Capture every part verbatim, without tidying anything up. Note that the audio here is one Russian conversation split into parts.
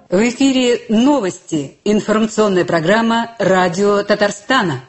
В эфире новости. Информационная программа «Радио Татарстана».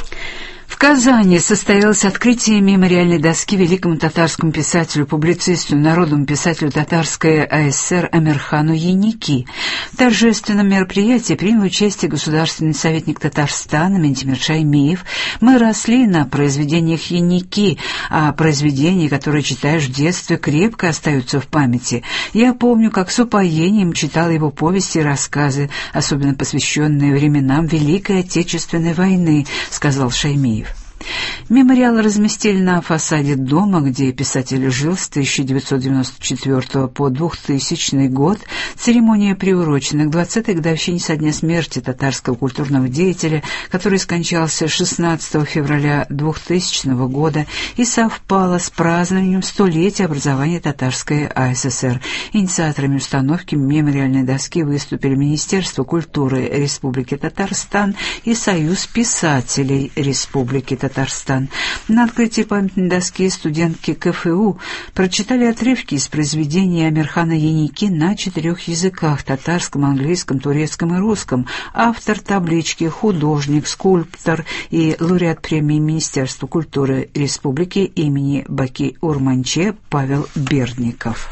В Казани состоялось открытие мемориальной доски великому татарскому писателю, публицисту, народному писателю Татарской АСР Амирхану Еники. В торжественном мероприятии принял участие государственный советник Татарстана Ментимир Шаймиев. Мы росли на произведениях Еники, а произведения, которые читаешь в детстве, крепко остаются в памяти. Я помню, как с упоением читал его повести и рассказы, особенно посвященные временам Великой Отечественной войны, сказал Шаймиев. Мемориал разместили на фасаде дома, где писатель жил с тысяча девятьсот девяносто четвёртого по двухтысячный год. Церемония приурочена к двадцатой годовщине со дня смерти татарского культурного деятеля, который скончался шестнадцатого февраля двухтысячного года, и совпала с празднованием столетия образования Татарской АССР. Инициаторами установки мемориальной доски выступили Министерство культуры Республики Татарстан и Союз писателей Республики Татарстан. Татарстан. На открытии памятной доски студентки КФУ прочитали отрывки из произведений Амирхана Еники на четырех языках — татарском, английском, турецком и русском. Автор таблички, художник, скульптор и лауреат премии Министерства культуры Республики имени Баки Урманче Павел Бердников.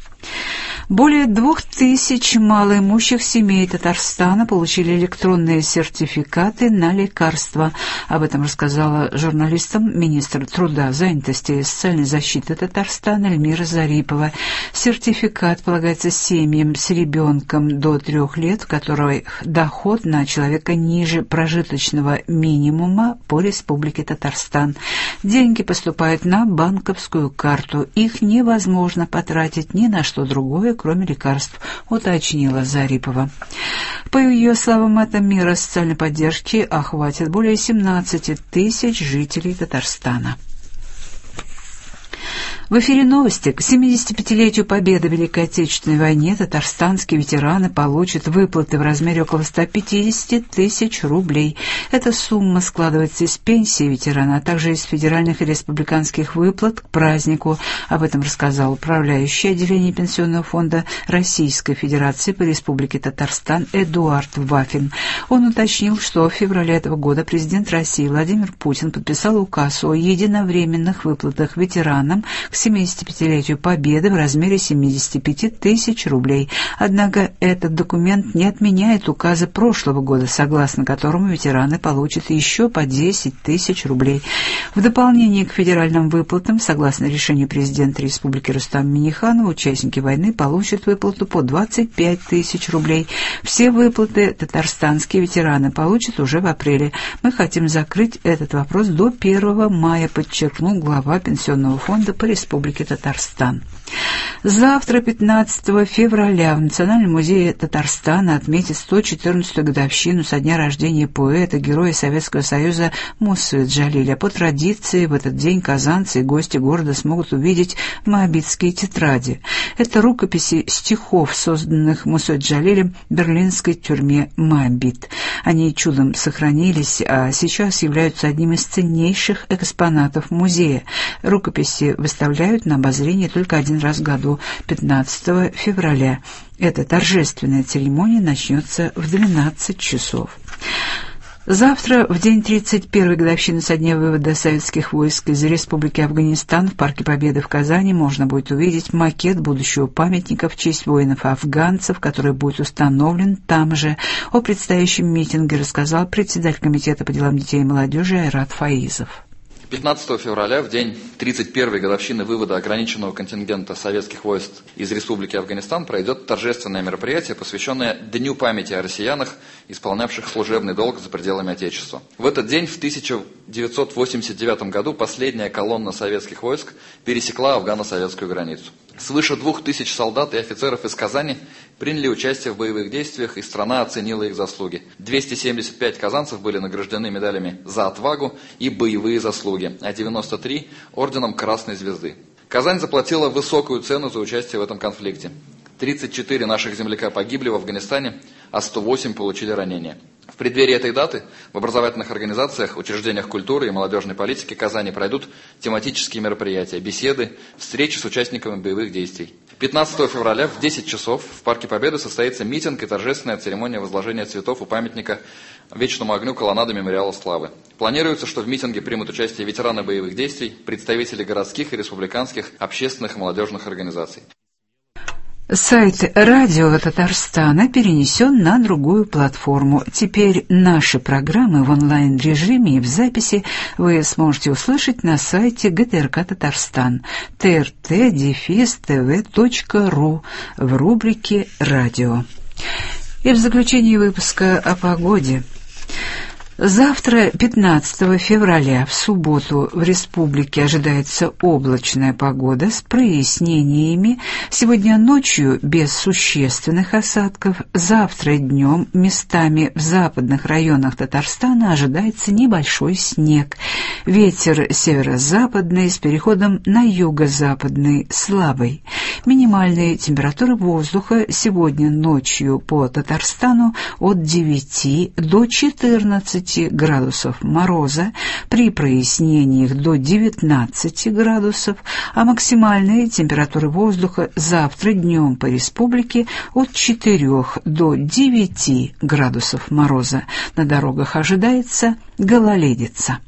Более двух тысяч малоимущих семей Татарстана получили электронные сертификаты на лекарства. Об этом рассказала журналистам министр труда, занятости и социальной защиты Татарстана Эльмира Зарипова. Сертификат полагается семьям с ребенком до трех лет, у которых доход на человека ниже прожиточного минимума по Республике Татарстан. Деньги поступают на банковскую карту. Их невозможно потратить ни на что другое, кроме лекарств, уточнила Зарипова. По ее словам, эта мера социальной поддержки охватит более семнадцати тысяч жителей Татарстана. В эфире новости. К семидесятипятилетию победы в Великой Отечественной войне татарстанские ветераны получат выплаты в размере около ста пятидесяти тысяч рублей. Эта сумма складывается из пенсии ветерана, а также из федеральных и республиканских выплат к празднику. Об этом рассказал управляющий отделение Пенсионного фонда Российской Федерации по Республике Татарстан Эдуард Вафин. Он уточнил, что в феврале этого года президент России Владимир Путин подписал указ о единовременных выплатах ветеранам к семидесятипятилетию Победы в размере семидесяти пяти тысяч рублей. Однако этот документ не отменяет указа прошлого года, согласно которому ветераны получат еще по десять тысяч рублей. В дополнение к федеральным выплатам, согласно решению президента Республики Рустама Минниханова, участники войны получат выплату по двадцать пять тысяч рублей. Все выплаты татарстанские ветераны получат уже в апреле. Мы хотим закрыть этот вопрос до первого мая, подчеркнул глава Пенсионного фонда по Республике Республики Татарстан. Завтра, пятнадцатого февраля, в Национальном музее Татарстана отметит сто четырнадцатую годовщину со дня рождения поэта, героя Советского Союза Мусы Джалиля. По традиции, в этот день казанцы и гости города смогут увидеть моабитские тетради. Это рукописи стихов, созданных Мусой Джалилем в берлинской тюрьме Моабит. Они чудом сохранились, а сейчас являются одним из ценнейших экспонатов музея. Рукописи выставляют на обозрение только один раз в году, пятнадцатого февраля. Эта торжественная церемония начнется в двенадцать часов. Завтра, в день тридцать первой годовщины со дня вывода советских войск из Республики Афганистан, в Парке Победы в Казани можно будет увидеть макет будущего памятника в честь воинов-афганцев, который будет установлен там же. О предстоящем митинге рассказал председатель Комитета по делам детей и молодежи Айрат Фаизов. пятнадцатого февраля, в день тридцать первой годовщины вывода ограниченного контингента советских войск из Республики Афганистан, пройдет торжественное мероприятие, посвященное Дню памяти о россиянах, исполнявших служебный долг за пределами Отечества. В этот день, в тысяча девятьсот восемьдесят девятом году, последняя колонна советских войск пересекла афгано-советскую границу. Свыше двух тысяч солдат и офицеров из Казани приняли участие в боевых действиях, и страна оценила их заслуги. двести семьдесят пять казанцев были награждены медалями за отвагу и боевые заслуги, а девяносто три – орденом Красной Звезды. Казань заплатила высокую цену за участие в этом конфликте. тридцать четыре наших земляка погибли в Афганистане, а сто восемь получили ранения. В преддверии этой даты в образовательных организациях, учреждениях культуры и молодежной политики Казани пройдут тематические мероприятия, беседы, встречи с участниками боевых действий. пятнадцатого февраля в десять часов в Парке Победы состоится митинг и торжественная церемония возложения цветов у памятника Вечному огню колоннады Мемориала Славы. Планируется, что в митинге примут участие ветераны боевых действий, представители городских и республиканских общественных и молодежных организаций. Сайт радио Татарстана перенесен на другую платформу. Теперь наши программы в онлайн-режиме и в записи вы сможете услышать на сайте гэ тэ эр ка Татарстан тэ эр тэ дефис тэ вэ точка ру в рубрике «Радио». И в заключении выпуска о погоде. Завтра, пятнадцатого февраля, в субботу, в республике ожидается облачная погода с прояснениями. Сегодня ночью без существенных осадков. Завтра днем местами в западных районах Татарстана ожидается небольшой снег. Ветер северо-западный с переходом на юго-западный слабый. Минимальные температуры воздуха сегодня ночью по Татарстану от девяти до четырнадцати градусов мороза, при прояснениях до девятнадцати градусов, а максимальные температуры воздуха завтра днем по республике от четырёх до девяти градусов мороза. На дорогах ожидается гололедица.